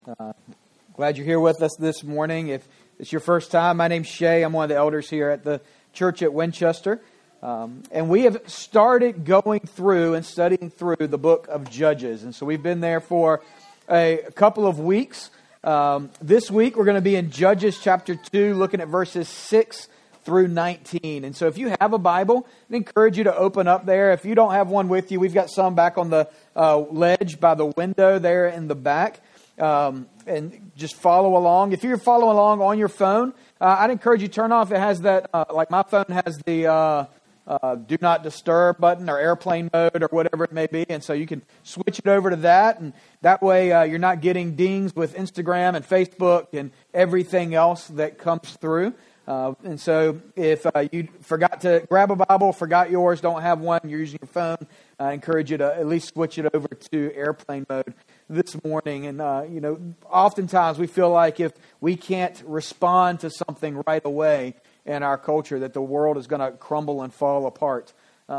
Glad you're here with us this morning. If it's your first time, my name's Shay. I'm one of the elders here at the church at Winchester. And we have started going through and studying through the book of Judges. And so we've been there for a couple of weeks. This week we're going to be in Judges chapter 2, looking at verses 6 through 19. And so if you have a Bible, I encourage you to open up there. If you don't have one with you, we've got some back on the ledge by the window there in the back. And just follow along. If you're following along on your phone, I'd encourage you to turn off. It has that, like my phone has the do not disturb button or airplane mode or whatever it may be. And so you can switch it over to that. And that way you're not getting dings with Instagram and Facebook and everything else that comes through. And so if you forgot to grab a Bible, forgot yours, don't have one, you're using your phone, I encourage you to at least switch it over to airplane mode this morning. And, oftentimes we feel like if we can't respond to something right away in our culture, that the world is going to crumble and fall apart.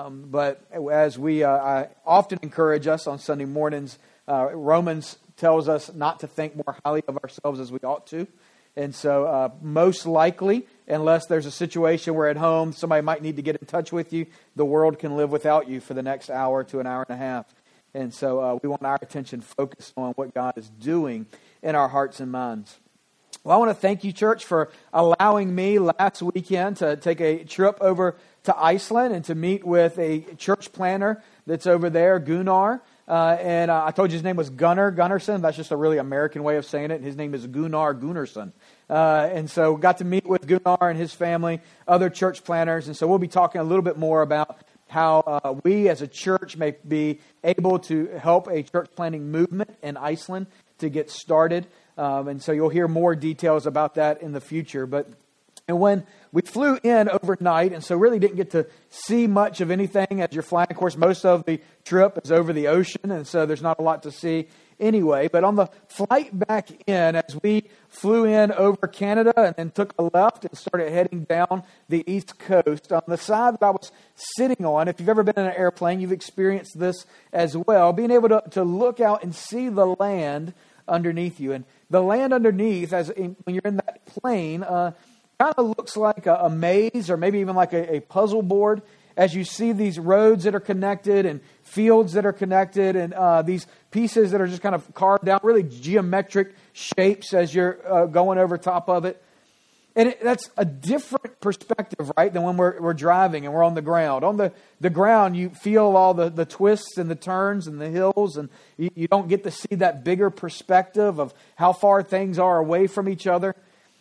But as I often encourage us on Sunday mornings, Romans tells us not to think more highly of ourselves as we ought to. And so most likely, unless there's a situation where at home somebody might need to get in touch with you, the world can live without you for the next hour to an hour and a half. And so we want our attention focused on what God is doing in our hearts and minds. Well, I want to thank you, church, for allowing me last weekend to take a trip over to Iceland and to meet with a church planner that's over there, Gunnar. And I told you his name was Gunnar Gunnarsson. That's just a really American way of saying it. His name is Gunnar Gunnarsson. And so got to meet with Gunnar and his family, other church planners. And so we'll be talking a little bit more about how we as a church may be able to help a church planting movement in Iceland to get started. And so you'll hear more details about that in the future. And when we flew in overnight, and so really didn't get to see much of anything as you're flying. Of course, most of the trip is over the ocean, and so there's not a lot to see anyway. But on the flight back in, as we flew in over Canada and then took a left and started heading down the East Coast, on the side that I was sitting on, if you've ever been in an airplane, you've experienced this as well, being able to look out and see the land underneath you. And the land underneath, when you're in that plane, kind of looks like a maze or maybe even like a puzzle board as you see these roads that are connected and fields that are connected and these pieces that are just kind of carved out, really geometric shapes as you're going over top of it. And that's a different perspective, right, than when we're driving and we're on the ground. On the ground, you feel all the twists and the turns and the hills, and you don't get to see that bigger perspective of how far things are away from each other.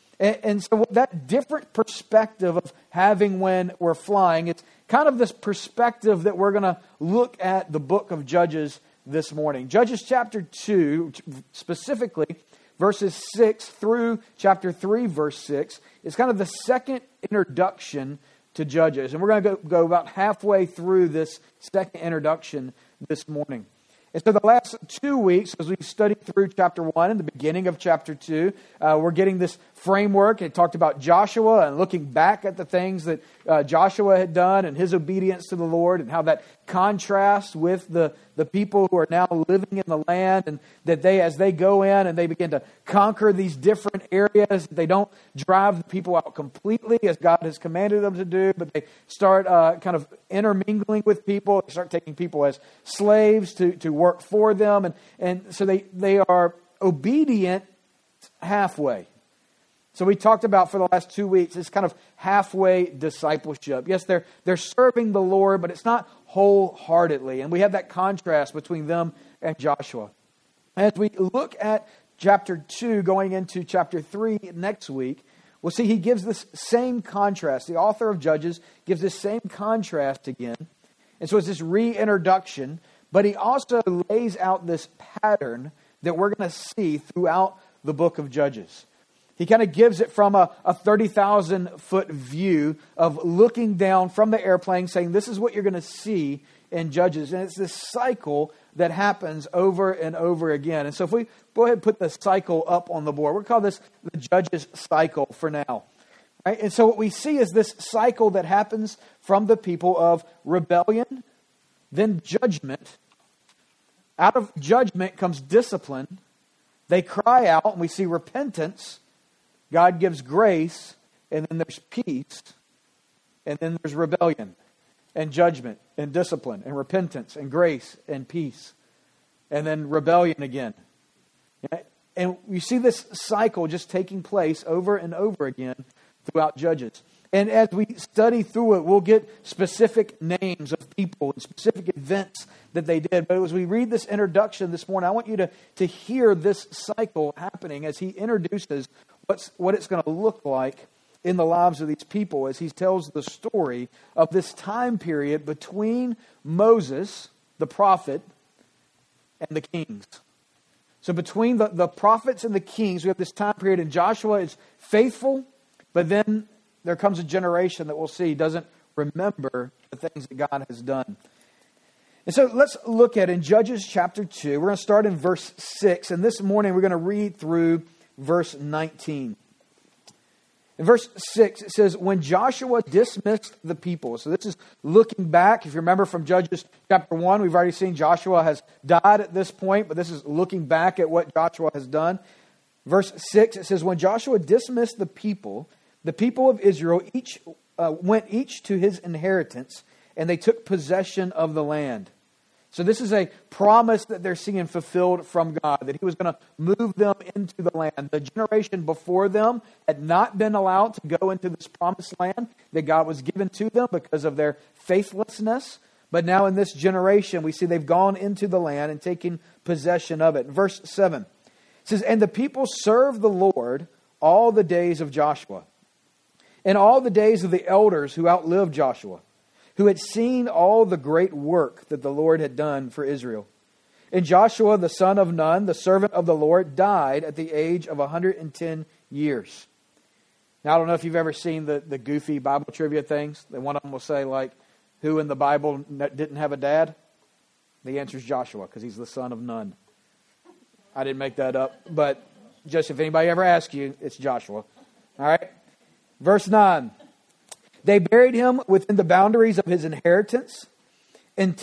And so that different perspective of having when we're flying, it's kind of this perspective that we're going to look at the book of Judges this morning. Judges chapter 2, specifically, verses 6 through chapter 3, verse 6, is kind of the second introduction to Judges. And we're going to go about halfway through this second introduction this morning. And so the last 2 weeks, as we studied through chapter 1 and the beginning of chapter 2, we're getting this framework. It talked about Joshua and looking back at the things that Joshua had done and his obedience to the Lord and how that contrasts with the people who are now living in the land, and that as they go in and they begin to conquer these different areas, they don't drive the people out completely as God has commanded them to do, but they start kind of intermingling with people. They start taking people as slaves to work for them. And so they are obedient halfway. So we talked about for the last 2 weeks, this kind of halfway discipleship. Yes, they're serving the Lord, but it's not wholeheartedly. And we have that contrast between them and Joshua. As we look at chapter 2 going into chapter 3 next week, we'll see he gives this same contrast. The author of Judges gives this same contrast again. And so it's this reintroduction, but he also lays out this pattern that we're going to see throughout the book of Judges. He kind of gives it from a 30,000-foot view of looking down from the airplane, saying this is what you're going to see in Judges. And it's this cycle that happens over and over again. And so if we go ahead and put the cycle up on the board, we'll call this the Judges cycle for now. Right? And so what we see is this cycle that happens from the people of rebellion, then judgment. Out of judgment comes discipline. They cry out, and we see repentance. God gives grace, and then there's peace, and then there's rebellion, and judgment, and discipline, and repentance, and grace, and peace, and then rebellion again. And you see this cycle just taking place over and over again throughout Judges. And as we study through it, we'll get specific names of people and specific events that they did. But as we read this introduction this morning, I want you to hear this cycle happening as he introduces what it's going to look like in the lives of these people as he tells the story of this time period between Moses, the prophet, and the kings. So between the prophets and the kings, we have this time period, and Joshua is faithful, but then there comes a generation that we'll see doesn't remember the things that God has done. And so let's look at in Judges chapter 2. We're going to start in verse 6, and this morning we're going to read through verse 19. In verse 6, it says, when Joshua dismissed the people. So this is looking back. If you remember from Judges chapter 1, we've already seen Joshua has died at this point, but this is looking back at what Joshua has done. Verse 6, it says, when Joshua dismissed the people of Israel went each to his inheritance, and they took possession of the land. So this is a promise that they're seeing fulfilled from God, that he was going to move them into the land. The generation before them had not been allowed to go into this promised land that God was given to them because of their faithlessness. But now in this generation, we see they've gone into the land and taken possession of it. Verse 7 says, and the people served the Lord all the days of Joshua, and all the days of the elders who outlived Joshua, who had seen all the great work that the Lord had done for Israel. And Joshua, the son of Nun, the servant of the Lord, died at the age of 110 years. Now, I don't know if you've ever seen the goofy Bible trivia things. One of them will say, like, who in the Bible didn't have a dad? The answer is Joshua, because he's the son of Nun. I didn't make that up, but just if anybody ever asks you, it's Joshua. All right? Verse 9. They buried him within the boundaries of his inheritance in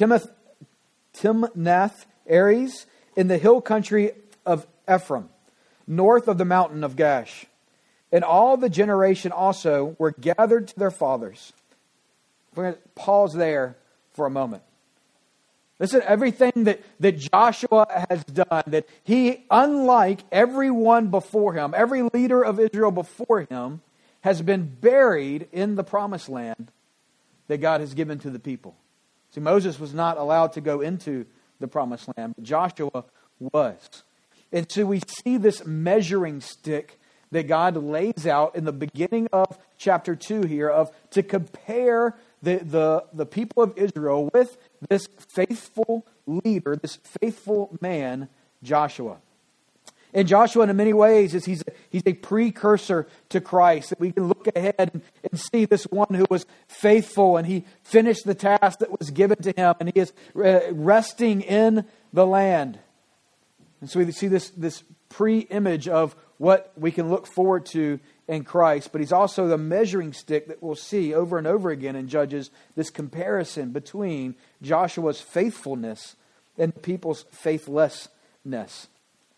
Timnath-Eres in the hill country of Ephraim, north of the mountain of Gash. And all the generation also were gathered to their fathers. We're going to pause there for a moment. Listen, everything that Joshua has done, that he, unlike everyone before him, every leader of Israel before him, has been buried in the promised land that God has given to the people. See, Moses was not allowed to go into the promised land, but Joshua was. And so we see this measuring stick that God lays out in the beginning of chapter 2 here to compare the people of Israel with this faithful leader, this faithful man, Joshua. And Joshua, in many ways, he's a precursor to Christ. That we can look ahead and see this one who was faithful, and he finished the task that was given to him, and he is resting in the land. And so we see this pre-image of what we can look forward to in Christ. But he's also the measuring stick that we'll see over and over again in Judges, this comparison between Joshua's faithfulness and the people's faithlessness.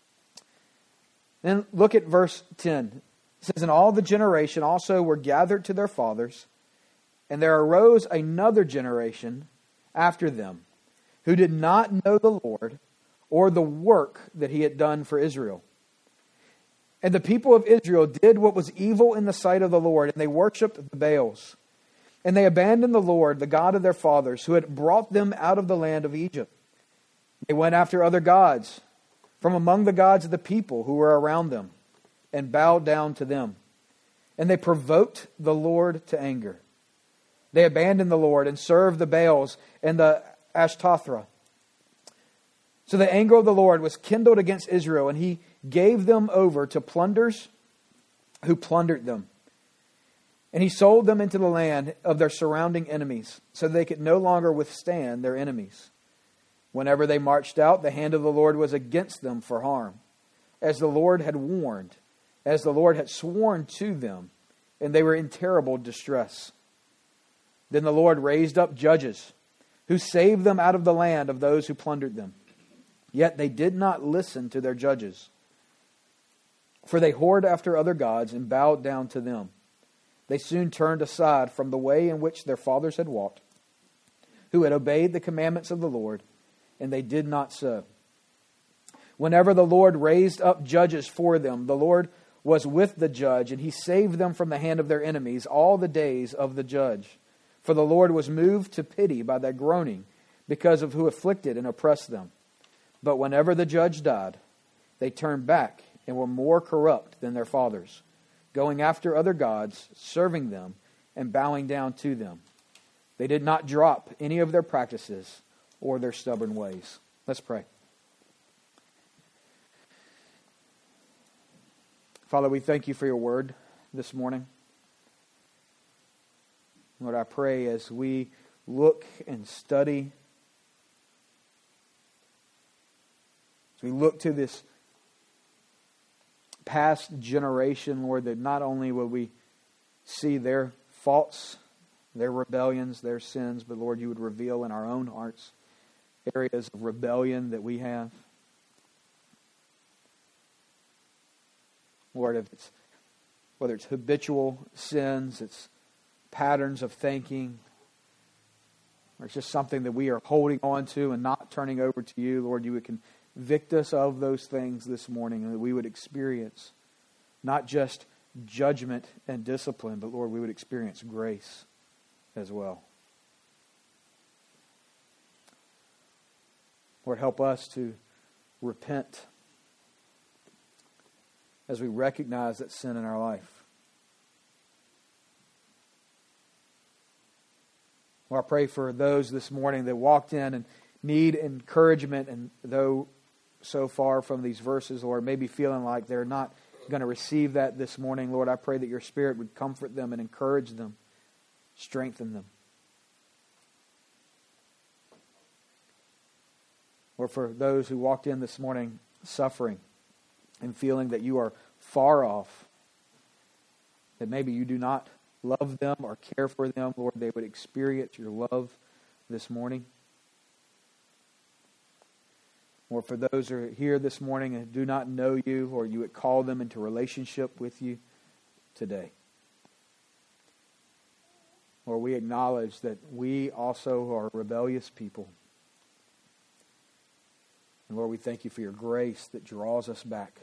Then look at verse 10. It says, and all the generation also were gathered to their fathers, and there arose another generation after them, who did not know the Lord or the work that he had done for Israel. And the people of Israel did what was evil in the sight of the Lord, and they worshipped the Baals. And they abandoned the Lord, the God of their fathers, who had brought them out of the land of Egypt. They went after other gods from among the gods of the people who were around them, and bowed down to them. And they provoked the Lord to anger. They abandoned the Lord and served the Baals and the Ashtaroth. So the anger of the Lord was kindled against Israel, and he gave them over to plunderers who plundered them. And he sold them into the land of their surrounding enemies, so they could no longer withstand their enemies. Whenever they marched out, the hand of the Lord was against them for harm, as the Lord had warned, as the Lord had sworn to them, and they were in terrible distress. Then the Lord raised up judges, who saved them out of the land of those who plundered them. Yet they did not listen to their judges, For they whored after other gods and bowed down to them. They soon turned aside from the way in which their fathers had walked, who had obeyed the commandments of the Lord, and they did not so. Whenever the Lord raised up judges for them, the Lord was with the judge, and he saved them from the hand of their enemies all the days of the judge. For the Lord was moved to pity by their groaning, because of who afflicted and oppressed them. But whenever the judge died, they turned back and were more corrupt than their fathers, going after other gods, serving them, and bowing down to them. They did not drop any of their practices or their stubborn ways. Let's pray. Father, we thank you for your word this morning. Lord, I pray as we look and study, as we look to this past generation, Lord, that not only will we see their faults, their rebellions, their sins, but Lord, you would reveal in our own hearts areas of rebellion that we have. Lord, whether it's habitual sins, it's patterns of thinking, or it's just something that we are holding on to and not turning over to you, Lord, you would convict us of those things this morning, and that we would experience not just judgment and discipline, but Lord, we would experience grace as well. Lord, help us to repent as we recognize that sin in our life. Lord, I pray for those this morning that walked in and need encouragement, and though so far from these verses, Lord, maybe feeling like they're not going to receive that this morning, Lord, I pray that your Spirit would comfort them and encourage them, strengthen them. Lord, for those who walked in this morning suffering and feeling that you are far off, that maybe you do not love them or care for them, Lord, they would experience your love this morning. Or for those who are here this morning and do not know you, or you would call them into relationship with you today. Lord, we acknowledge that we also are rebellious people. And Lord, we thank you for your grace that draws us back.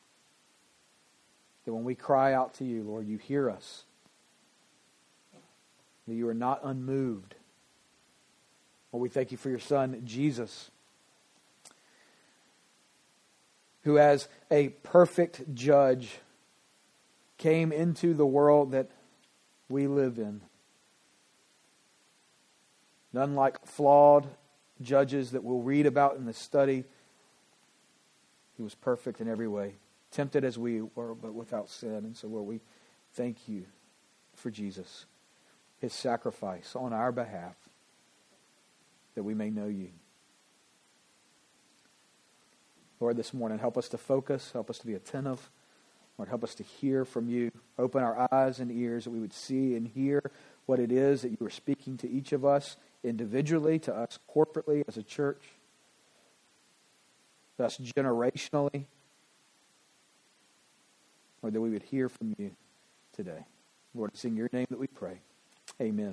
That when we cry out to you, Lord, you hear us. That you are not unmoved. Lord, we thank you for your Son, Jesus, who as a perfect judge came into the world that we live in. None like flawed judges that we'll read about in the study. He was perfect in every way, tempted as we were, but without sin. And so, Lord, we thank you for Jesus, his sacrifice on our behalf, that we may know you. Lord, this morning, help us to focus, help us to be attentive. Lord, help us to hear from you. Open our eyes and ears that we would see and hear what it is that you are speaking to each of us individually, to us corporately as a church, to us generationally. Lord, that we would hear from you today. Lord, it's in your name that we pray. Amen.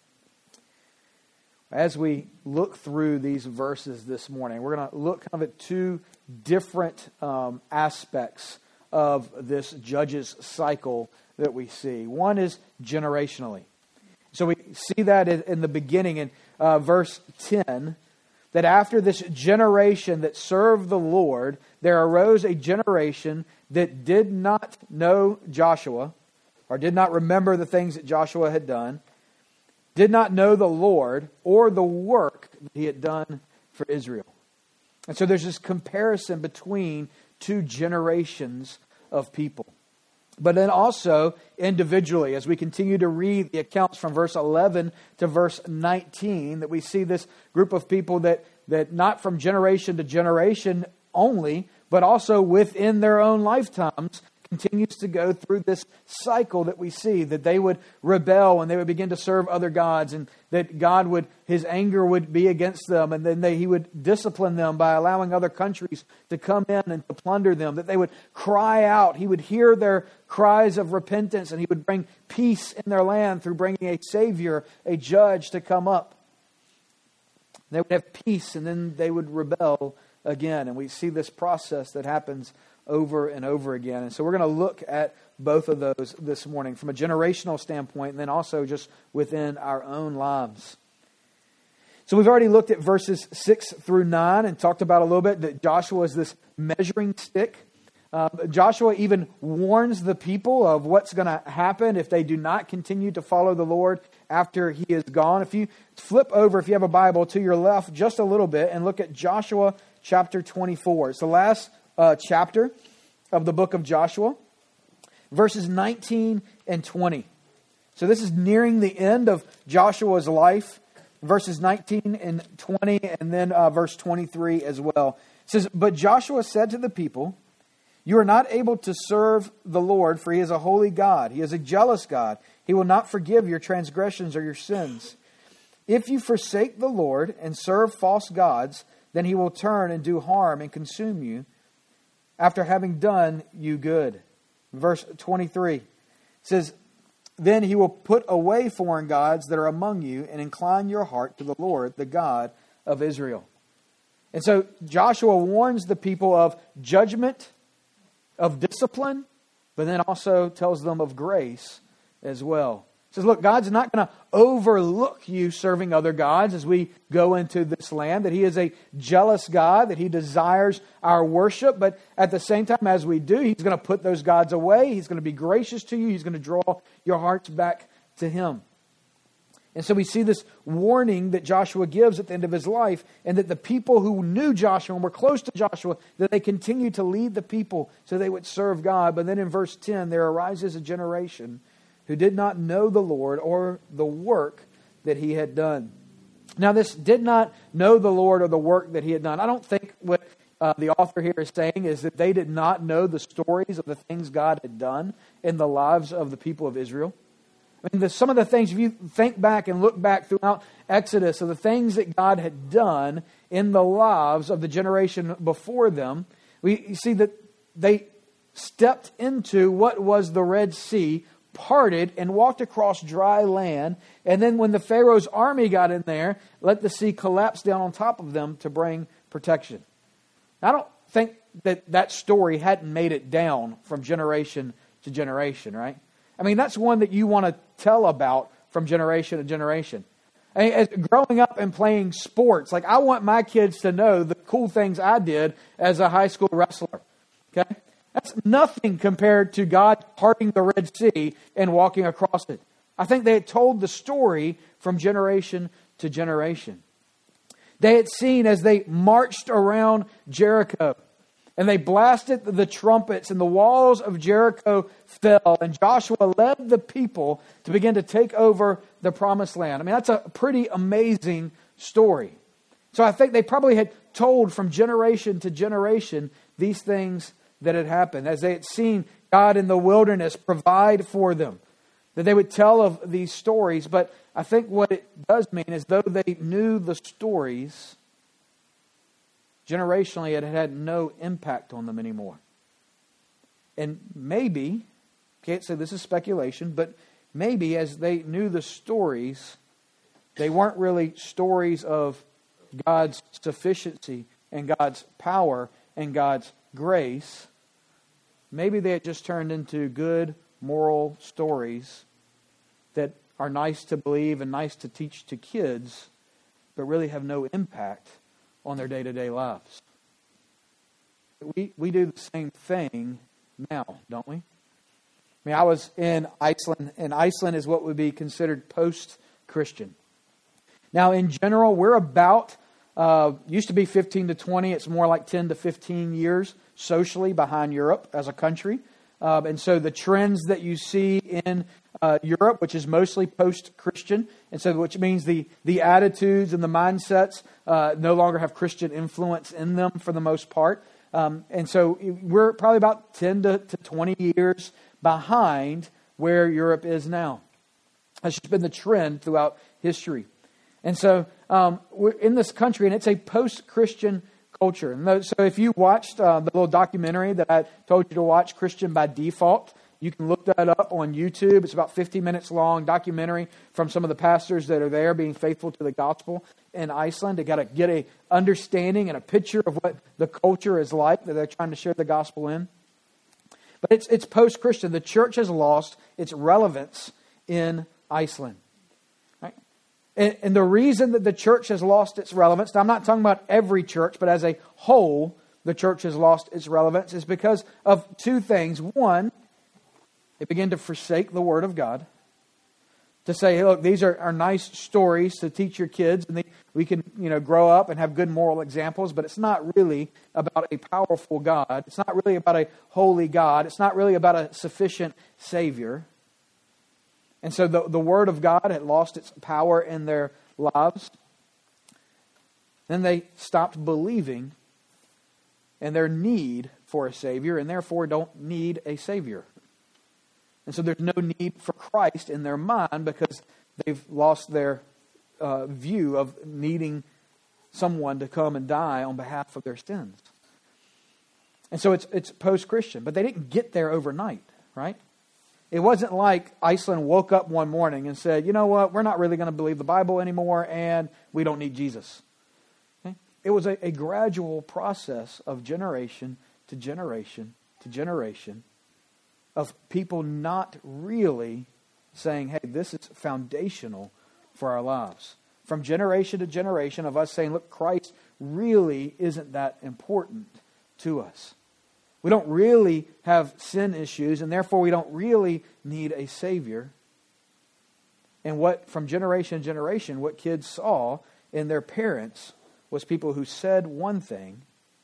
As we look through these verses this morning, we're going to look kind of at two different aspects of this judges cycle that we see. One is generationally. So we see that in the beginning in verse 10, that after this generation that served the Lord, there arose a generation that did not know Joshua, or did not remember the things that Joshua had done, did not know the Lord or the work that he had done for Israel. And so there's this comparison between two generations of people. But then also individually, as we continue to read the accounts from verse 11 to verse 19, that we see this group of people that not from generation to generation only, but also within their own lifetimes, continues to go through this cycle that we see, that they would rebel and they would begin to serve other gods, and that God would, His anger would be against them, and then He would discipline them by allowing other countries to come in and to plunder them, that they would cry out. He would hear their cries of repentance, and He would bring peace in their land through bringing a Savior, a judge to come up. They would have peace, and then they would rebel again. And we see this process that happens over and over again. And so we're going to look at both of those this morning from a generational standpoint, and then also just within our own lives. So we've already looked at verses 6 through 9 and talked about a little bit that Joshua is this measuring stick. Joshua even warns the people of what's going to happen if they do not continue to follow the Lord after He is gone. If you flip over, if you have a Bible, to your left just a little bit and look at Joshua chapter 24. It's the last chapter of the book of Joshua, verses 19 and 20. So this is nearing the end of Joshua's life, verses 19 and 20, and then verse 23 as well. It says, "But Joshua said to the people, 'You are not able to serve the Lord, for He is a holy God. He is a jealous God. He will not forgive your transgressions or your sins. If you forsake the Lord and serve false gods, then He will turn and do harm and consume you after having done you good.'" Verse 23 says, "Then He will put away foreign gods that are among you and incline your heart to the Lord, the God of Israel." And so Joshua warns the people of judgment, of discipline, but then also tells them of grace as well. He says, look, God's not going to overlook you serving other gods as we go into this land, that He is a jealous God, that He desires our worship, but at the same time as we do, He's going to put those gods away. He's going to be gracious to you. He's going to draw your hearts back to Him. And so we see this warning that Joshua gives at the end of his life, and that the people who knew Joshua and were close to Joshua, that they continued to lead the people so they would serve God. But then in verse 10, there arises a generation who did not know the Lord or the work that He had done. Now this did not know the Lord or the work that He had done. I don't think what the author here is saying is that they did not know the stories of the things God had done in the lives of the people of Israel. I mean, some of the things, if you think back and look back throughout Exodus, of the things that God had done in the lives of the generation before them, we see that they stepped into what was the Red Sea, parted and walked across dry land. And then when the Pharaoh's army got in there, let the sea collapse down on top of them to bring protection. I don't think that story hadn't made it down from generation to generation, right? I mean, that's one that you want to tell about from generation to generation. I mean, as growing up and playing sports, like I want my kids to know the cool things I did as a high school wrestler. Okay? That's nothing compared to God parting the Red Sea and walking across it. I think they had told the story from generation to generation. They had seen as they marched around Jericho, and they blasted the trumpets, and the walls of Jericho fell, and Joshua led the people to begin to take over the promised land. I mean, that's a pretty amazing story. So I think they probably had told from generation to generation these things that had happened, as they had seen God in the wilderness provide for them, that they would tell of these stories. But I think what it does mean is, though they knew the stories, generationally, it had no impact on them anymore. And maybe, can't say this is speculation, but maybe as they knew the stories, they weren't really stories of God's sufficiency and God's power and God's grace. Maybe they had just turned into good moral stories that are nice to believe and nice to teach to kids, but really have no impact on their day-to-day lives. We do the same thing now, don't we? I mean, I was in Iceland, and Iceland is what would be considered post-Christian. Now, in general, we're about, used to be 15 to 20, it's more like 10 to 15 years socially behind Europe as a country. And so the trends that you see in Europe, which is mostly post-Christian, and so which means the attitudes and the mindsets no longer have Christian influence in them for the most part. And so we're probably about 10 to 20 years behind where Europe is now. That's just been the trend throughout history. And so we're in this country, and it's a post-Christian culture. And so if you watched the little documentary that I told you to watch, Christian by Default, you can look that up on YouTube. It's about 50 minutes long, documentary from some of the pastors that are there being faithful to the gospel in Iceland. They got to get a understanding and a picture of what the culture is like that they're trying to share the gospel in. But it's post-Christian. The church has lost its relevance in Iceland. Right? And the reason that the church has lost its relevance, now I'm not talking about every church, but as a whole, the church has lost its relevance, is because of two things. One, they begin to forsake the Word of God. To say, hey, look, these are nice stories to teach your kids, and we can grow up and have good moral examples, but it's not really about a powerful God. It's not really about a holy God. It's not really about a sufficient Savior. And so the Word of God had lost its power in their lives. Then they stopped believing in their need for a Savior, and therefore don't need a Savior. And so there's no need for Christ in their mind because they've lost their view of needing someone to come and die on behalf of their sins. And so it's post-Christian. But they didn't get there overnight, right? It wasn't like Iceland woke up one morning and said, you know what, we're not really going to believe the Bible anymore and we don't need Jesus. Okay? It was a gradual process of generation to generation to generation of people not really saying, hey, this is foundational for our lives. From generation to generation of us saying, look, Christ really isn't that important to us. We don't really have sin issues, and therefore we don't really need a Savior. And from generation to generation, what kids saw in their parents was people who said one thing,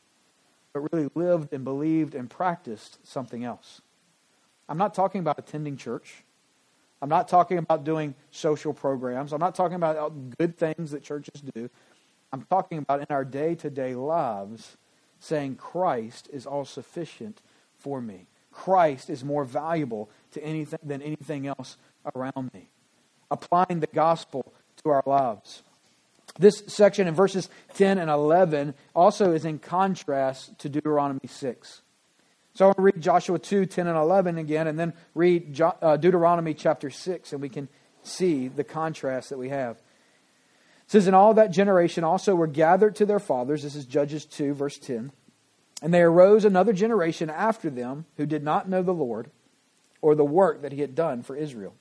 but really lived and believed and practiced something else. I'm not talking about attending church. I'm not talking about doing social programs. I'm not talking about good things that churches do. I'm talking about in our day-to-day lives saying Christ is all sufficient for me. Christ is more valuable to anything than anything else around me. Applying the gospel to our lives. This section in verses 10 and 11 also is in contrast to Deuteronomy 6. So I want to read Joshua 2, 10 and 11 again, and then read Deuteronomy chapter 6, and we can see the contrast that we have. It says, "In all that generation also were gathered to their fathers," this is Judges 2, verse 10, "and there arose another generation after them who did not know the Lord, or the work that He had done for Israel.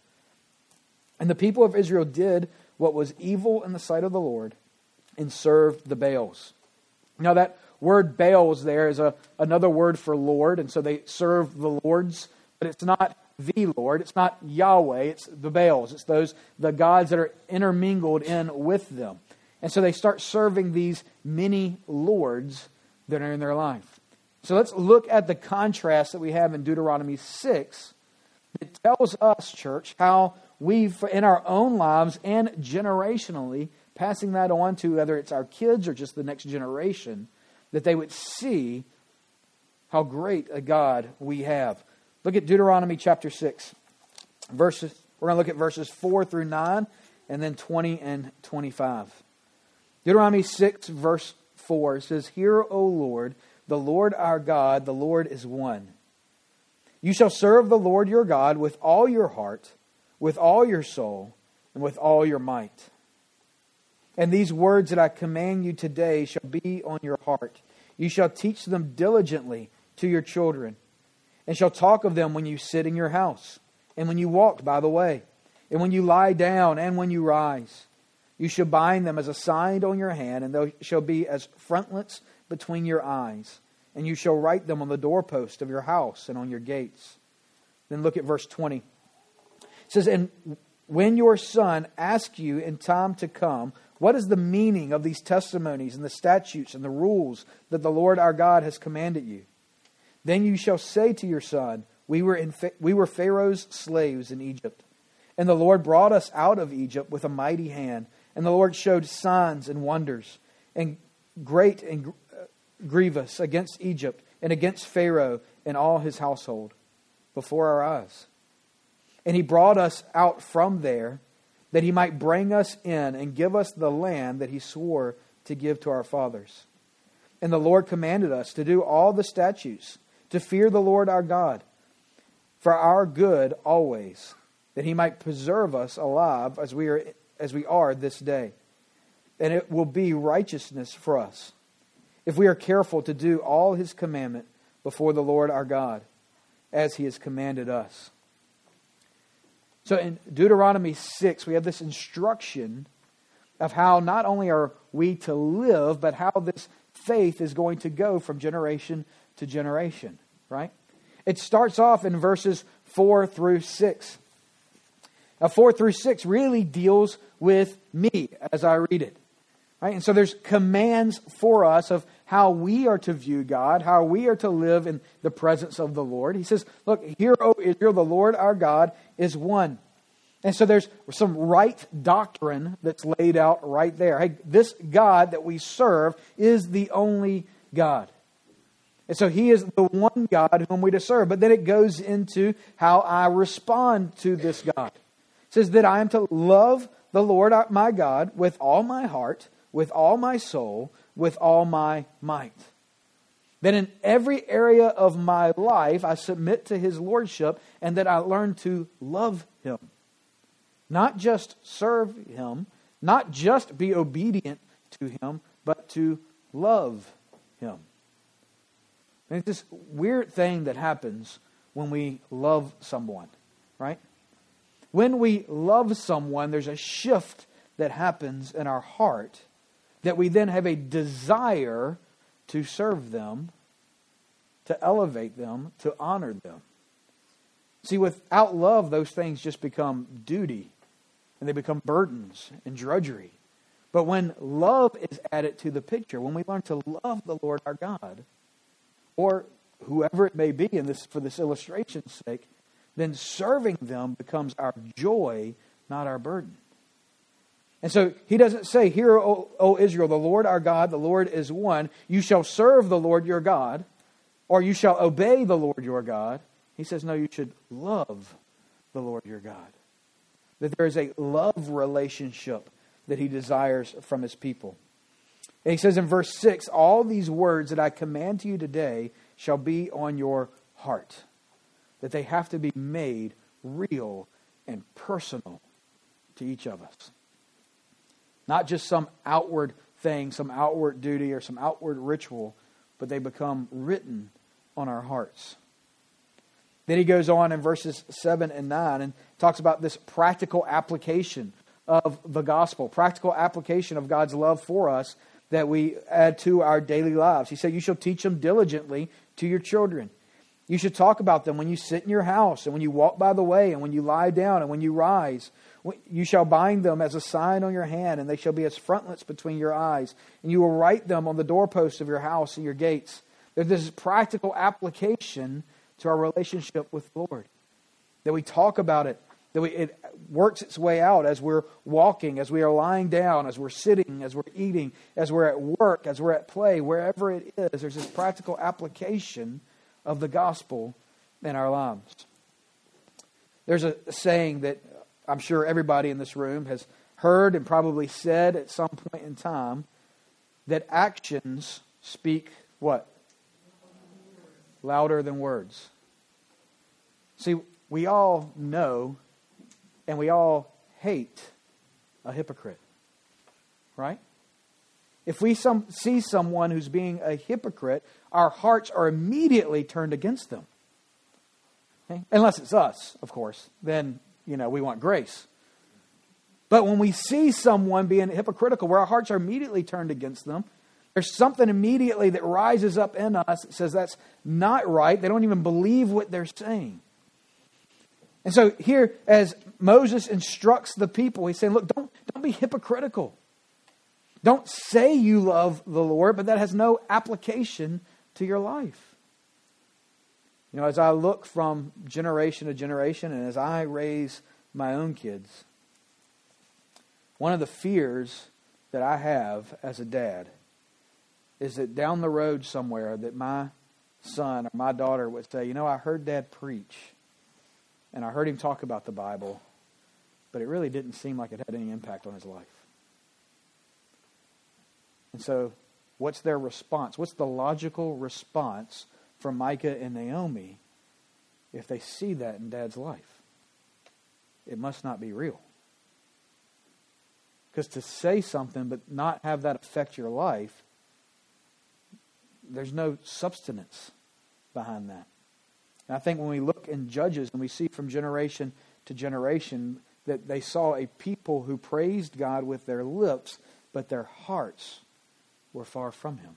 And the people of Israel did what was evil in the sight of the Lord, and served the Baals." Now that word Baals there is another word for Lord, and so they serve the lords, but it's not the Lord, it's not Yahweh, it's the Baals. It's the gods that are intermingled in with them. And so they start serving these many lords that are in their life. So let's look at the contrast that we have in Deuteronomy 6. It tells us, church, how we, in our own lives and generationally, passing that on to whether it's our kids or just the next generation, that they would see how great a God we have. Look at Deuteronomy chapter 6. We're going to look at verses 4 through 9 and then 20 and 25. Deuteronomy 6 verse 4 says, "Hear, O Lord, the Lord our God, the Lord is one. You shall serve the Lord your God with all your heart, with all your soul, and with all your might. And these words that I command you today shall be on your heart. You shall teach them diligently to your children, and shall talk of them when you sit in your house, and when you walk by the way, and when you lie down, and when you rise. You shall bind them as a sign on your hand, and they shall be as frontlets between your eyes. And you shall write them on the doorpost of your house and on your gates." Then look at verse 20. It says, "And when your son asks you in time to come, what is the meaning of these testimonies and the statutes and the rules that the Lord our God has commanded you? Then you shall say to your son, we were Pharaoh's slaves in Egypt. And the Lord brought us out of Egypt with a mighty hand. And the Lord showed signs and wonders and great grievous against Egypt and against Pharaoh and all his household before our eyes. And he brought us out from there that he might bring us in and give us the land that he swore to give to our fathers. And the Lord commanded us to do all the statutes, to fear the Lord our God, for our good always, that he might preserve us alive as we are this day. And it will be righteousness for us, if we are careful to do all his commandment before the Lord our God, as he has commanded us. So in Deuteronomy 6, we have this instruction of how not only are we to live, but how this faith is going to go from generation to generation, right? It starts off in verses 4 through 6. Now 4 through 6 really deals with me as I read it. Right? And so there's commands for us of how we are to view God, how we are to live in the presence of the Lord. He says, look, hear, O Israel, the Lord our God is one. And so there's some right doctrine that's laid out right there. Hey, this God that we serve is the only God. And so he is the one God whom we to serve. But then it goes into how I respond to this God. It says that I am to love the Lord my God with all my heart, with all my soul, with all my might. That in every area of my life I submit to his lordship, and that I learn to love him. Not just serve him, not just be obedient to him, but to love him. And it's this weird thing that happens when we love someone, right? When we love someone, there's a shift that happens in our heart that we then have a desire to serve them, to elevate them, to honor them. See, without love, those things just become duty, and they become burdens and drudgery. But when love is added to the picture, when we learn to love the Lord our God, or whoever it may be in this, for this illustration's sake, then serving them becomes our joy, not our burden. And so he doesn't say, hear, O Israel, the Lord our God, the Lord is one. You shall serve the Lord your God, or you shall obey the Lord your God. He says, no, you should love the Lord your God. That there is a love relationship that he desires from his people. And he says in verse 6, all these words that I command to you today shall be on your heart. That they have to be made real and personal to each of us. Not just some outward thing, some outward duty, or some outward ritual, but they become written on our hearts. Then he goes on in verses 7 and 9 and talks about this practical application of the gospel, practical application of God's love for us that we add to our daily lives. He said, you shall teach them diligently to your children. You should talk about them when you sit in your house, and when you walk by the way, and when you lie down, and when you rise. You shall bind them as a sign on your hand, and they shall be as frontlets between your eyes. And you will write them on the doorposts of your house and your gates. There's this practical application to our relationship with the Lord. That we talk about it, that it works its way out as we're walking, as we are lying down, as we're sitting, as we're eating, as we're at work, as we're at play, wherever it is. There's this practical application of the gospel in our lives. There's a saying that I'm sure everybody in this room has heard and probably said at some point in time, that actions speak what? Louder than words. See, we all know and we all hate a hypocrite, right? If we see someone who's being a hypocrite, our hearts are immediately turned against them. Okay? Unless it's us, of course. Then, we want grace. But when we see someone being hypocritical, where our hearts are immediately turned against them, there's something immediately that rises up in us that says that's not right. They don't even believe what they're saying. And so here, as Moses instructs the people, he's saying, look, don't be hypocritical. Don't say you love the Lord, but that has no application to your life. As I look from generation to generation, and as I raise my own kids, one of the fears that I have as a dad is that down the road somewhere that my son or my daughter would say, I heard Dad preach, and I heard him talk about the Bible, but it really didn't seem like it had any impact on his life. And so, what's their response? What's the logical response from Micah and Naomi if they see that in Dad's life? It must not be real. Because to say something but not have that affect your life, there's no substance behind that. And I think when we look in Judges and we see from generation to generation that they saw a people who praised God with their lips, but their hearts were far from Him.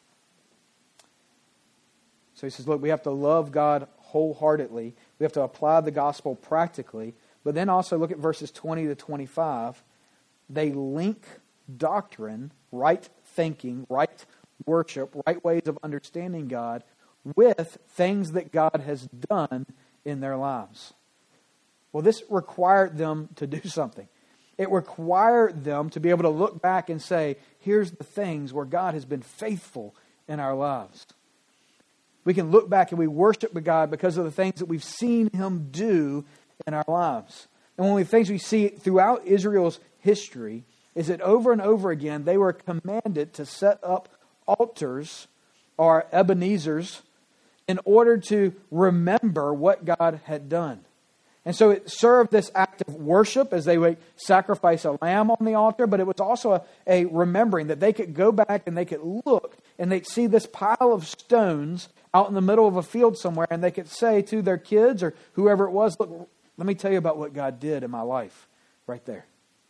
So he says, look, we have to love God wholeheartedly. We have to apply the gospel practically. But then also look at verses 20 to 25. They link doctrine, right thinking, right worship, right ways of understanding God with things that God has done in their lives. Well, this required them to do something. It required them to be able to look back and say, here's the things where God has been faithful in our lives. We can look back and we worship God because of the things that we've seen Him do in our lives. And one of the things we see throughout Israel's history is that over and over again they were commanded to set up altars or Ebenezers in order to remember what God had done. And so it served this act of worship as they would sacrifice a lamb on the altar, but it was also a remembering that they could go back and they could look and they'd see this pile of stones out in the middle of a field somewhere, and they could say to their kids or whoever it was, look, let me tell you about what God did in my life right there.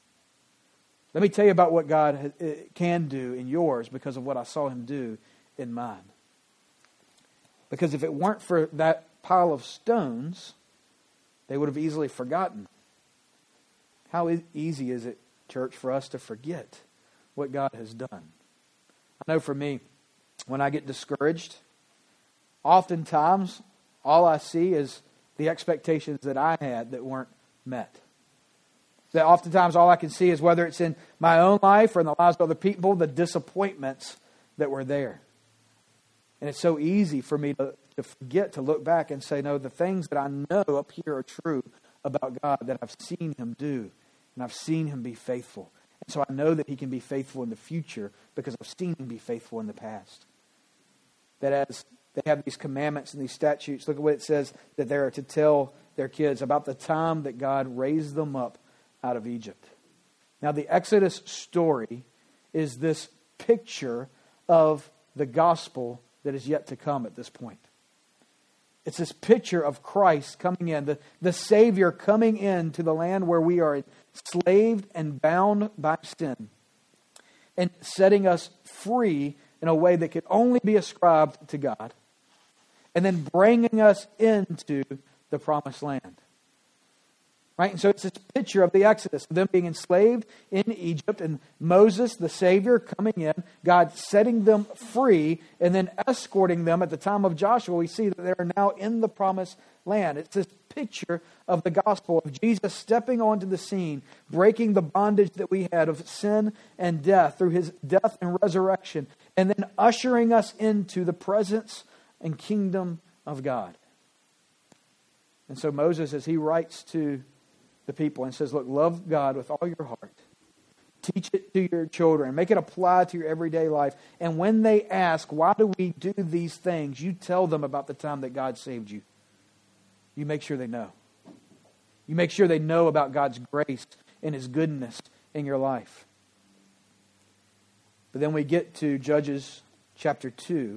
Let me tell you about what God can do in yours because of what I saw Him do in mine. Because if it weren't for that pile of stones, they would have easily forgotten. How easy is it, church, for us to forget what God has done? I know for me, when I get discouraged, oftentimes all I see is the expectations that I had that weren't met. That oftentimes all I can see is, whether it's in my own life or in the lives of other people, the disappointments that were there. And it's so easy for me to forget to look back and say, no, the things that I know up here are true about God that I've seen Him do. And I've seen Him be faithful. And so I know that He can be faithful in the future because I've seen Him be faithful in the past. That as they have these commandments and these statutes, look at what it says that they're to tell their kids about the time that God raised them up out of Egypt. Now the Exodus story is this picture of the gospel that is yet to come at this point. It's this picture of Christ coming in, the Savior coming into the land where we are enslaved and bound by sin, and setting us free in a way that could only be ascribed to God, and then bringing us into the promised land. Right? And so it's this picture of the Exodus, them being enslaved in Egypt, and Moses, the Savior, coming in, God setting them free, and then escorting them at the time of Joshua. We see that they are now in the promised land. It's this picture of the gospel, of Jesus stepping onto the scene, breaking the bondage that we had of sin and death through His death and resurrection, and then ushering us into the presence and kingdom of God. And so Moses, as he writes to the people and says, look, love God with all your heart. Teach it to your children. Make it apply to your everyday life. And when they ask, why do we do these things? You tell them about the time that God saved you. You make sure they know. You make sure they know about God's grace and His goodness in your life. But then we get to Judges chapter 2.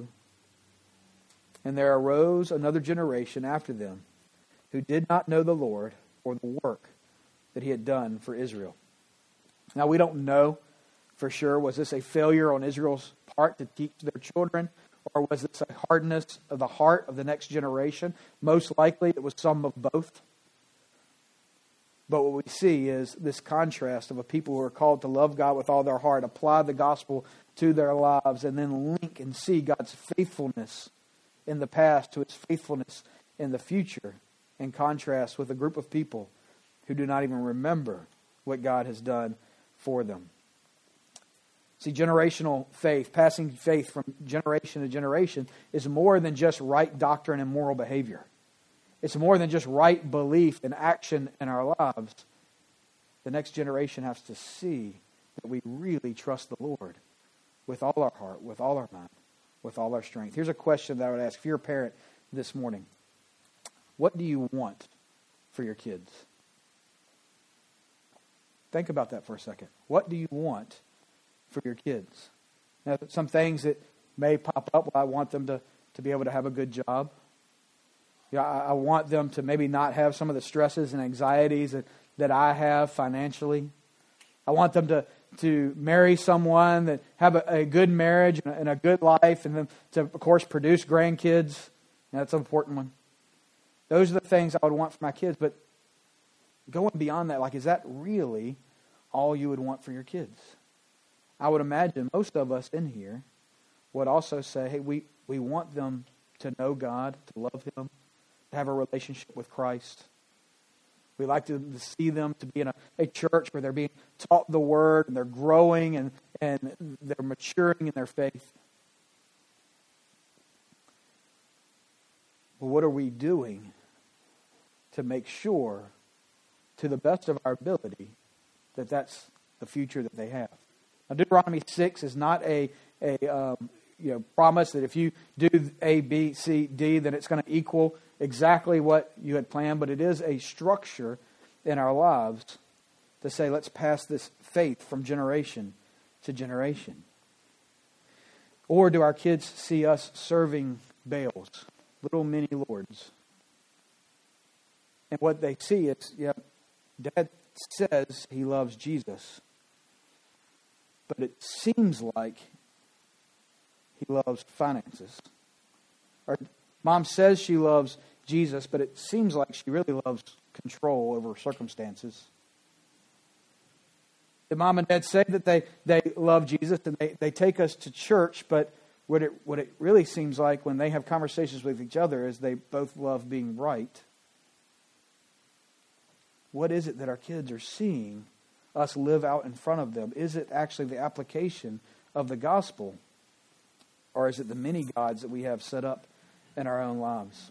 And there arose another generation after them who did not know the Lord or the work that He had done for Israel. Now we don't know for sure, was this a failure on Israel's part to teach their children, or was this a hardness of the heart of the next generation? Most likely it was some of both. But what we see is this contrast of a people who are called to love God with all their heart, apply the gospel to their lives, and then link and see God's faithfulness in the past to His faithfulness in the future, in contrast with a group of people who do not even remember what God has done for them. See, generational faith, passing faith from generation to generation, is more than just right doctrine and moral behavior. It's more than just right belief and action in our lives. The next generation has to see that we really trust the Lord with all our heart, with all our mind, with all our strength. Here's a question that I would ask. If you're a parent this morning, what do you want for your kids? Think about that for a second. What do you want for your kids? Now, some things that may pop up. Well, I want them to be able to have a good job. I want them to maybe not have some of the stresses and anxieties that I have financially. I want them to marry someone, that have a good marriage and a good life, and then to, of course, produce grandkids. That's an important one. Those are the things I would want for my kids. But going beyond that, is that really all you would want for your kids? I would imagine most of us in here would also say, hey, we want them to know God, to love Him, to have a relationship with Christ. We like to see them to be in a church where they're being taught the Word and they're growing and they're maturing in their faith. But what are we doing to make sure, to the best of our ability, that that's the future that they have? Now, Deuteronomy 6 is not a promise that if you do A, B, C, D, then it's going to equal exactly what you had planned, but it is a structure in our lives to say, let's pass this faith from generation to generation. Or do our kids see us serving Baals, little mini lords? And what they see is, Dad says he loves Jesus, but it seems like he loves finances. Or Mom says she loves Jesus, but it seems like she really loves control over circumstances. The Mom and Dad say that they love Jesus and they take us to church, but what it really seems like when they have conversations with each other is they both love being right. What is it that our kids are seeing us live out in front of them? Is it actually the application of the gospel? Or is it the many gods that we have set up in our own lives?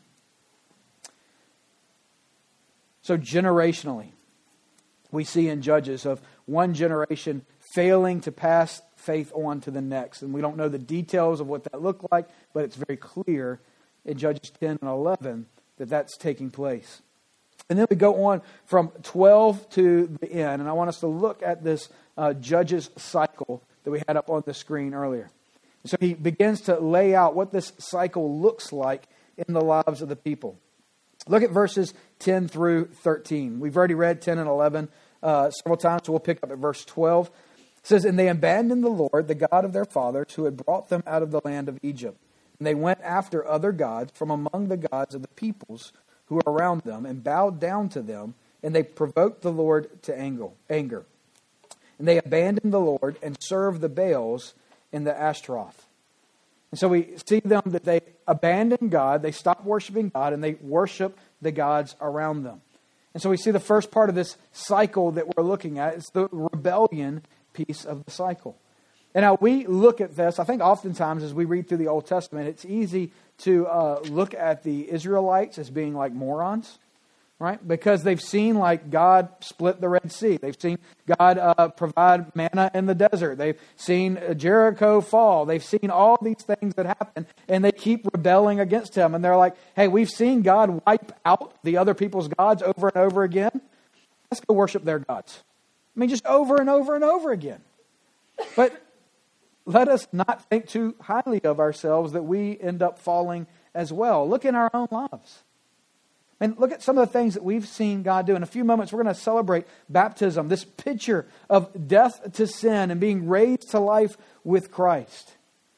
So generationally, we see in Judges of one generation failing to pass faith on to the next. And we don't know the details of what that looked like, but it's very clear in Judges 10 and 11 that that's taking place. And then we go on from 12 to the end. And I want us to look at this Judges cycle that we had up on the screen earlier. So he begins to lay out what this cycle looks like in the lives of the people. Look at verses 10 through 13. We've already read 10 and 11 several times, so we'll pick up at verse 12. It says, "And they abandoned the Lord, the God of their fathers, who had brought them out of the land of Egypt. And they went after other gods from among the gods of the peoples who were around them, and bowed down to them, and they provoked the Lord to anger. And they abandoned the Lord and served the Baals in the Ashtaroth." And so we see them that they abandon God, they stop worshiping God, and they worship the gods around them. And so we see the first part of this cycle that we're looking at. It's the rebellion piece of the cycle. And now we look at this, I think oftentimes as we read through the Old Testament, it's easy to look at the Israelites as being like morons, right? Because they've seen like God split the Red Sea. They've seen God provide manna in the desert. They've seen Jericho fall. They've seen all these things that happen, and they keep rebelling against Him. And they're like, hey, we've seen God wipe out the other people's gods over and over again. Let's go worship their gods. I mean, just over and over and over again. But let us not think too highly of ourselves that we end up falling as well. Look in our own lives. And look at some of the things that we've seen God do. In a few moments, we're going to celebrate baptism, this picture of death to sin and being raised to life with Christ.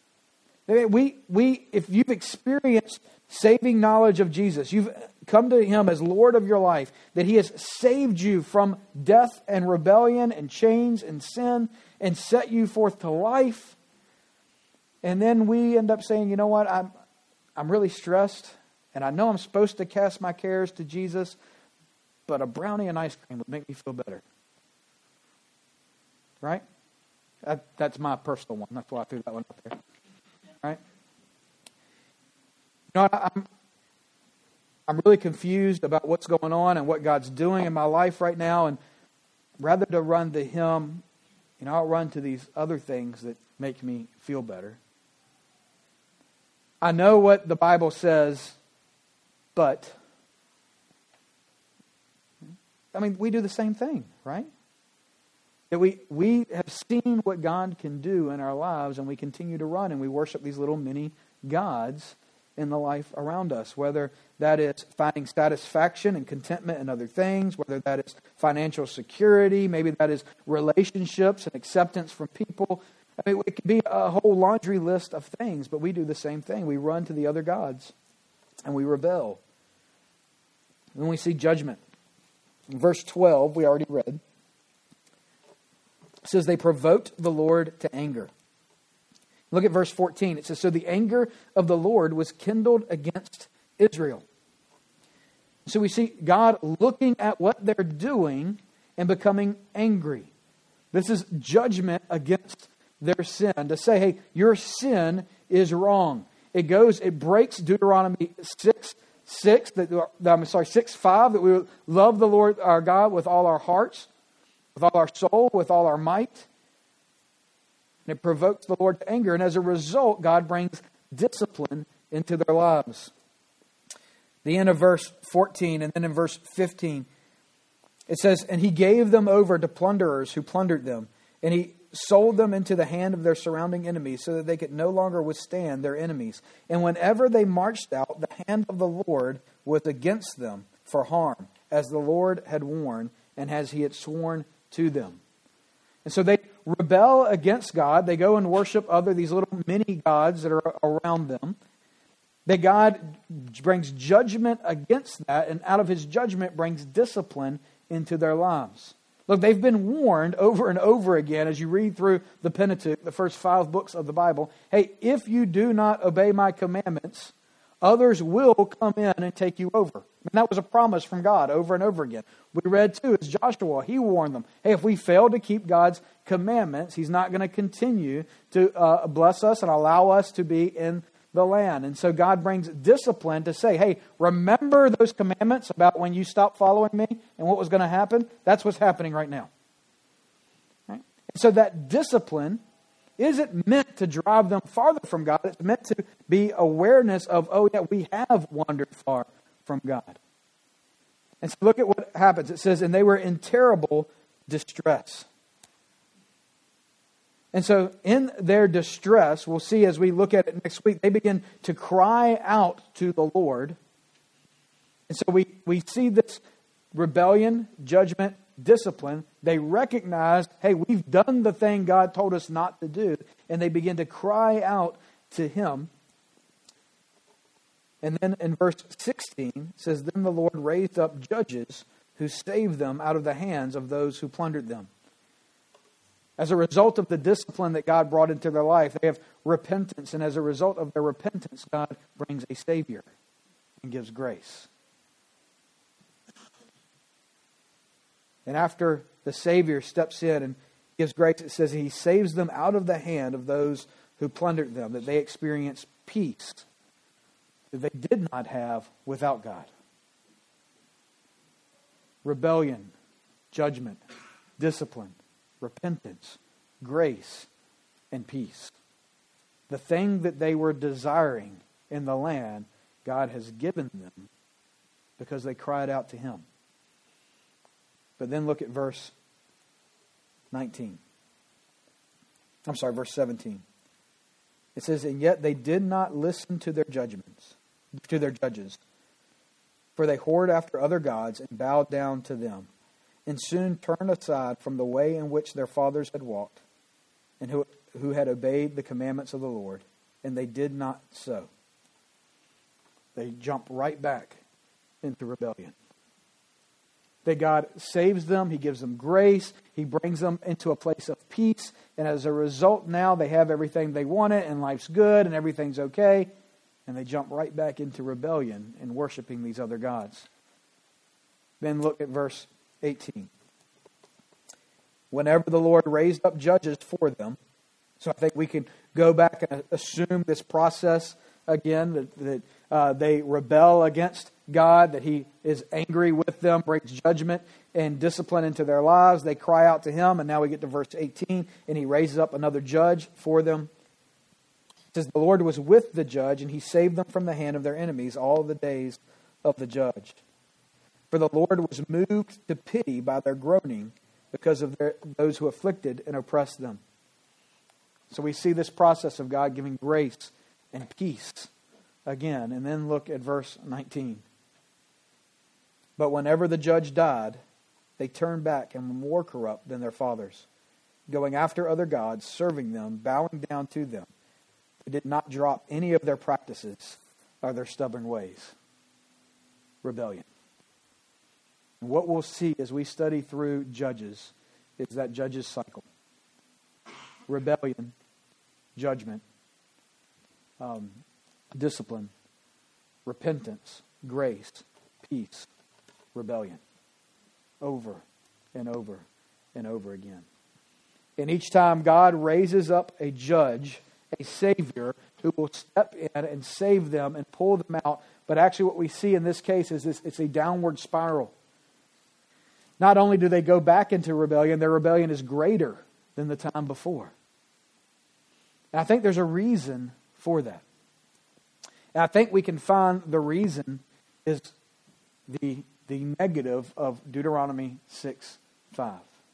If you've experienced saving knowledge of Jesus, you've come to Him as Lord of your life, that He has saved you from death and rebellion and chains and sin and set you forth to life. And then we end up saying, you know what, I'm really stressed, and I know I'm supposed to cast my cares to Jesus, but a brownie and ice cream would make me feel better. Right? That's my personal one. That's why I threw that one up there. Right? You know, I'm really confused about what's going on and what God's doing in my life right now. And rather to run to Him, I'll run to these other things that make me feel better. I know what the Bible says, but we do the same thing, right? That we have seen what God can do in our lives, and we continue to run and we worship these little mini gods in the life around us, whether that is finding satisfaction and contentment in other things, whether that is financial security, maybe that is relationships and acceptance from people. It could be a whole laundry list of things, but we do the same thing. We run to the other gods and we rebel. Then we see judgment. In verse 12, we already read, it says, they provoked the Lord to anger. Look at verse 14. It says, so the anger of the Lord was kindled against Israel. So we see God looking at what they're doing and becoming angry. This is judgment against their sin. To say, hey, your sin is wrong. It breaks Deuteronomy 6:5, that we would love the Lord our God with all our hearts, with all our soul, with all our might. And it provokes the Lord to anger. And as a result, God brings discipline into their lives. The end of verse 14 and then in verse 15, it says, and He gave them over to plunderers who plundered them. And He sold them into the hand of their surrounding enemies so that they could no longer withstand their enemies. And whenever they marched out, the hand of the Lord was against them for harm, as the Lord had warned and as He had sworn to them. And so they rebel against God. They go and worship these little mini gods that are around them. That God brings judgment against that, and out of His judgment brings discipline into their lives. Look, they've been warned over and over again as you read through the Pentateuch, the first 5 books of the Bible. Hey, if you do not obey my commandments, others will come in and take you over. That was a promise from God over and over again. We read too, as Joshua, he warned them, hey, if we fail to keep God's commandments, He's not going to continue to bless us and allow us to be in the land. And so God brings discipline to say, hey, remember those commandments about when you stopped following me and what was going to happen? That's what's happening right now. Right? And so that discipline isn't meant to drive them farther from God. It's meant to be awareness of, oh yeah, we have wandered far from God. And so look at what happens. It says, and they were in terrible distress. And so in their distress, we'll see as we look at it next week, they begin to cry out to the Lord. And so we see this rebellion, judgment, discipline. They recognize, hey, we've done the thing God told us not to do. And they begin to cry out to Him. And then in verse 16, it says, then the Lord raised up judges who saved them out of the hands of those who plundered them. As a result of the discipline that God brought into their life, they have repentance. And as a result of their repentance, God brings a Savior and gives grace. And after the Savior steps in and gives grace, it says He saves them out of the hand of those who plundered them, that they experience peace that they did not have without God. Rebellion, judgment, discipline, repentance, grace, and peace. The thing that they were desiring in the land, God has given them because they cried out to Him. But then look at verse 17. It says, and yet they did not listen to their judges, for they whored after other gods and bowed down to them, and soon turned aside from the way in which their fathers had walked, and who had obeyed the commandments of the Lord, and they did not so. They jump right back into rebellion. That God saves them, He gives them grace, He brings them into a place of peace, and as a result now they have everything they wanted, and life's good, and everything's okay, and they jump right back into rebellion and worshiping these other gods. Then look at verse 18. whenever the Lord raised up judges for them. So I think we can go back and assume this process again, that they rebel against God, that He is angry with them, brings judgment and discipline into their lives. They cry out to Him, and now we get to verse 18, and He raises up another judge for them. It says, the Lord was with the judge, and He saved them from the hand of their enemies all the days of the judge. For the Lord was moved to pity by their groaning because of those who afflicted and oppressed them. So we see this process of God giving grace and peace again. And then look at verse 19. But whenever the judge died, they turned back and were more corrupt than their fathers, going after other gods, serving them, bowing down to them. They did not drop any of their practices or their stubborn ways. Rebellion. And what we'll see as we study through Judges is that Judges cycle. Rebellion, judgment, discipline, repentance, grace, peace, rebellion. Over and over and over again. And each time God raises up a judge, a Savior, who will step in and save them and pull them out. But actually what we see in this case is it's a downward spiral. Not only do they go back into rebellion, their rebellion is greater than the time before. And I think there's a reason for that. And I think we can find the reason is the negative of Deuteronomy 6:5.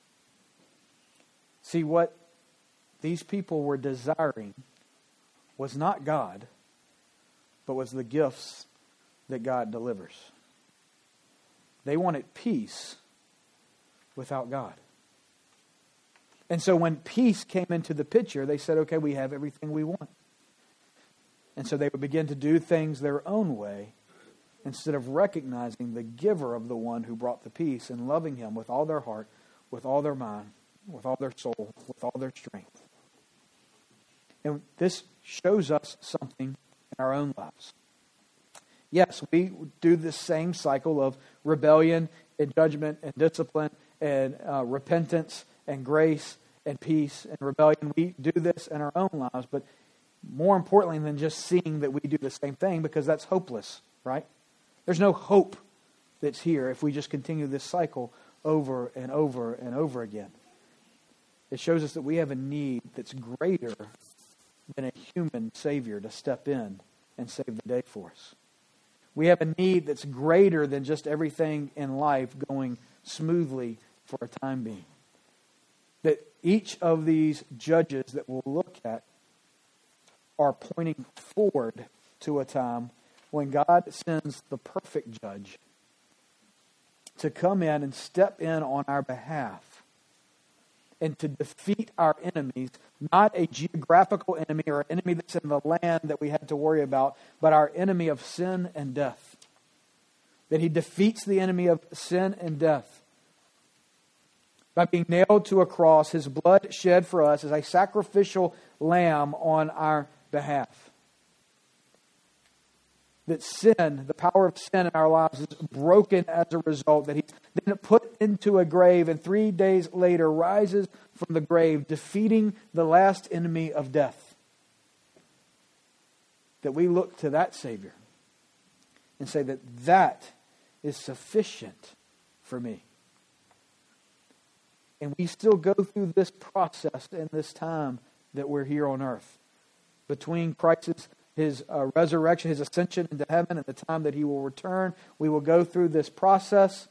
See, what these people were desiring was not God, but was the gifts that God delivers. They wanted peace without God. And so when peace came into the picture, they said, okay, we have everything we want. And so they would begin to do things their own way instead of recognizing the giver of the one who brought the peace and loving Him with all their heart, with all their mind, with all their soul, with all their strength. And this shows us something in our own lives. Yes, we do this same cycle of rebellion and judgment and discipline and repentance and grace and peace and rebellion. We do this in our own lives, but more importantly than just seeing that we do the same thing, because that's hopeless, right? There's no hope that's here if we just continue this cycle over and over and over again. It shows us that we have a need that's greater than a human Savior to step in and save the day for us. We have a need that's greater than just everything in life going smoothly for a time being. That each of these judges that we'll look at are pointing forward to a time when God sends the perfect judge to come in and step in on our behalf and to defeat our enemies, not a geographical enemy or an enemy that's in the land that we had to worry about, but our enemy of sin and death. That He defeats the enemy of sin and death by being nailed to a cross, His blood shed for us as a sacrificial lamb on our behalf. That sin, the power of sin in our lives, is broken as a result. That He's then put into a grave and 3 days later rises from the grave, defeating the last enemy of death. That we look to that Savior and say that is sufficient for me. And we still go through this process in this time that we're here on earth. Between Christ's His resurrection, His ascension into heaven, and the time that He will return, we will go through this process.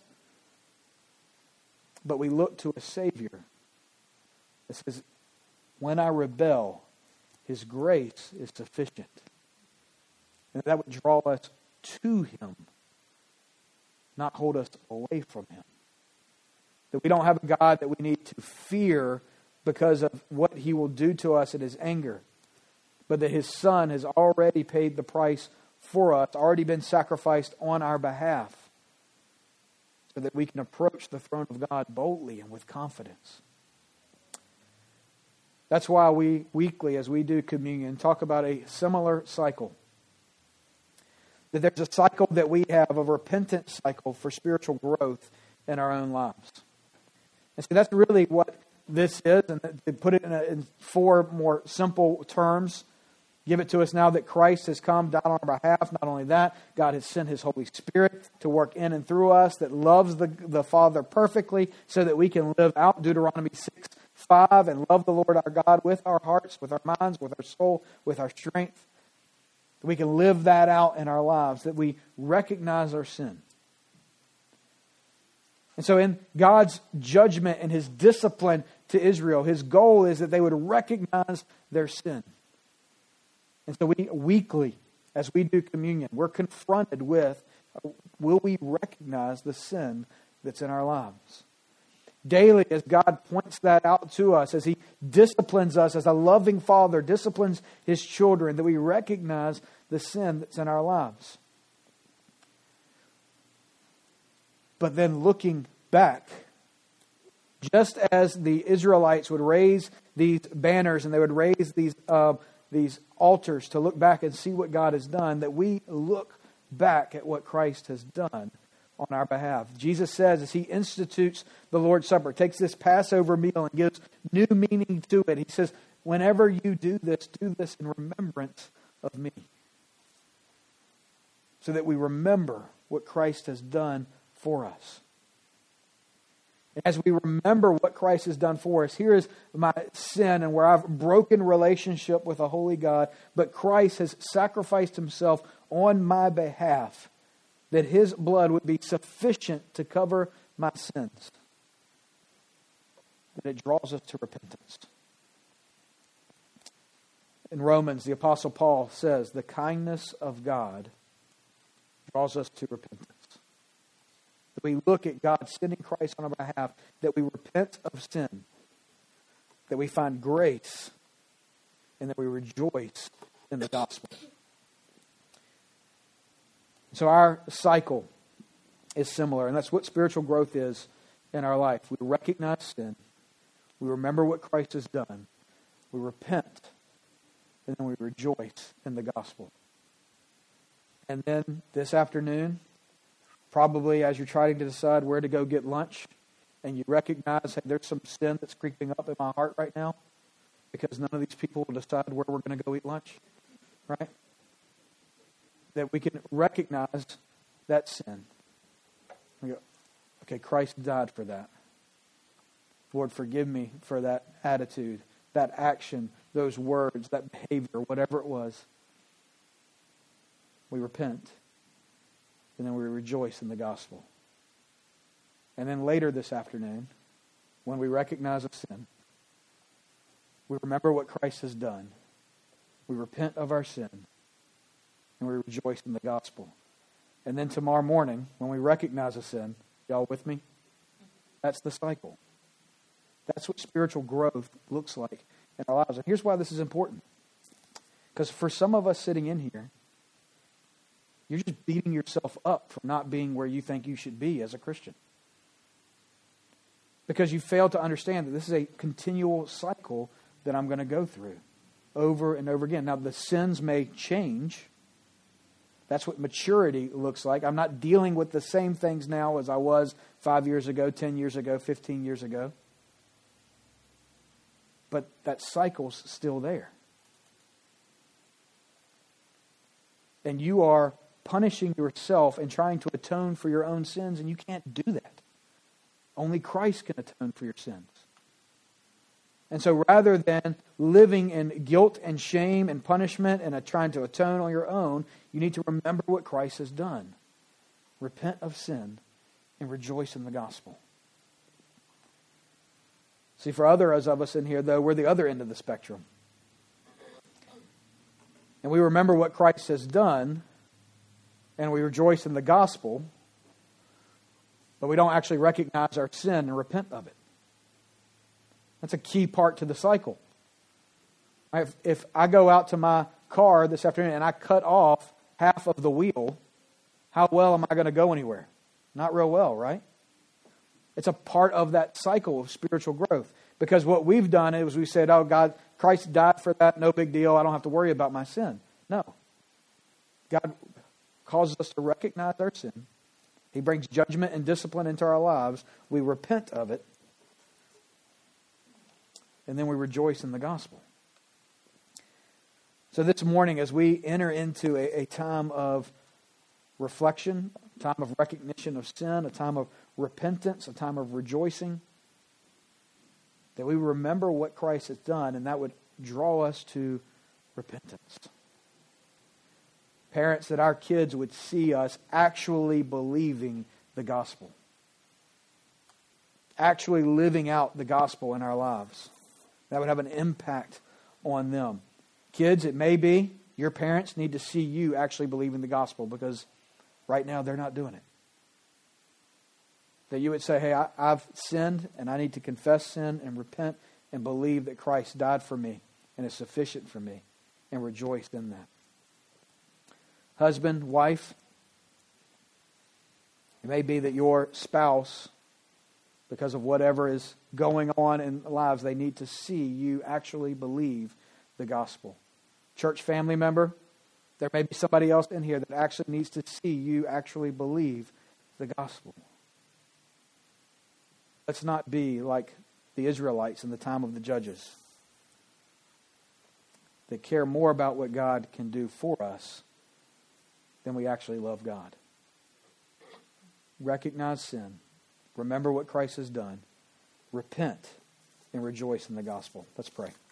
But we look to a Savior that says, when I rebel, His grace is sufficient. And that would draw us to Him, not hold us away from Him. That we don't have a God that we need to fear because of what He will do to us in His anger, but that His Son has already paid the price for us, already been sacrificed on our behalf, so that we can approach the throne of God boldly and with confidence. That's why we weekly, as we do communion, talk about a similar cycle. That there's a cycle that we have, a repentance cycle for spiritual growth in our own lives. And so that's really what this is, and to put it in 4 more simple terms, give it to us now that Christ has come, died on our behalf. Not only that, God has sent His Holy Spirit to work in and through us, that loves the Father perfectly, so that we can live out Deuteronomy 6:5 and love the Lord our God with our hearts, with our minds, with our soul, with our strength. That we can live that out in our lives, that we recognize our sin. And so in God's judgment and His discipline to Israel, His goal is that they would recognize their sin. And so we weekly, as we do communion, we're confronted with, will we recognize the sin that's in our lives? Daily, as God points that out to us, as He disciplines us, as a loving Father disciplines His children, that we recognize the sin that's in our lives. But then looking back, just as the Israelites would raise these banners and they would raise these altars to look back and see what God has done, that we look back at what Christ has done on our behalf. Jesus says, as He institutes the Lord's Supper, takes this Passover meal and gives new meaning to it, He says, whenever you do this in remembrance of me. So that we remember what Christ has done for us. And as we remember what Christ has done for us, here is my sin and where I've broken relationship with a holy God, but Christ has sacrificed Himself on my behalf, that His blood would be sufficient to cover my sins. That it draws us to repentance. In Romans, the Apostle Paul says, the kindness of God draws us to repentance. That we look at God sending Christ on our behalf, that we repent of sin, that we find grace, and that we rejoice in the gospel. So our cycle is similar, and that's what spiritual growth is in our life. We recognize sin, we remember what Christ has done, we repent, and then we rejoice in the gospel. And then this afternoon, probably as you're trying to decide where to go get lunch, and you recognize, hey, there's some sin that's creeping up in my heart right now, because none of these people will decide where we're going to go eat lunch, right? That we can recognize that sin. We go, okay, Christ died for that. Lord, forgive me for that attitude, that action, those words, that behavior, whatever it was. We repent. And then we rejoice in the gospel. And then later this afternoon, when we recognize a sin, we remember what Christ has done. We repent of our sin. And we rejoice in the gospel. And then tomorrow morning, when we recognize a sin, y'all with me? That's the cycle. That's what spiritual growth looks like in our lives. And here's why this is important. Because for some of us sitting in here, you're just beating yourself up for not being where you think you should be as a Christian. Because you fail to understand that this is a continual cycle that I'm going to go through over and over again. Now, the sins may change. That's what maturity looks like. I'm not dealing with the same things now as I was 5 years ago, 10 years ago, 15 years ago. But that cycle's still there. And you are punishing yourself and trying to atone for your own sins, and you can't do that. Only Christ can atone for your sins. And so rather than living in guilt and shame and punishment and trying to atone on your own, you need to remember what Christ has done. Repent of sin and rejoice in the gospel. See, for others of us in here, though, we're the other end of the spectrum. And we remember what Christ has done, and we rejoice in the gospel, but we don't actually recognize our sin and repent of it. That's a key part to the cycle. If I go out to my car this afternoon and I cut off half of the wheel, how well am I going to go anywhere? Not real well, right? It's a part of that cycle of spiritual growth. Because what we've done is we said, oh, God, Christ died for that, no big deal, I don't have to worry about my sin. No. God causes us to recognize our sin. He brings judgment and discipline into our lives. We repent of it. and then we rejoice in the gospel. So this morning, as we enter into a time of reflection, a time of recognition of sin, a time of repentance, a time of rejoicing, that we remember what Christ has done, and that would draw us to repentance. Parents, that our kids would see us actually believing the gospel, actually living out the gospel in our lives. That would have an impact on them. Kids, it may be your parents need to see you actually believing the gospel, because right now they're not doing it. That you would say, hey, I've sinned and I need to confess sin and repent and believe that Christ died for me and is sufficient for me, and rejoice in that. Husband, wife, it may be that your spouse, because of whatever is going on in lives, they need to see you actually believe the gospel. Church family member, there may be somebody else in here that actually needs to see you actually believe the gospel. Let's not be like the Israelites in the time of the judges, that care more about what God can do for us than we actually love God. Recognize sin. Remember what Christ has done. Repent and rejoice in the gospel. Let's pray.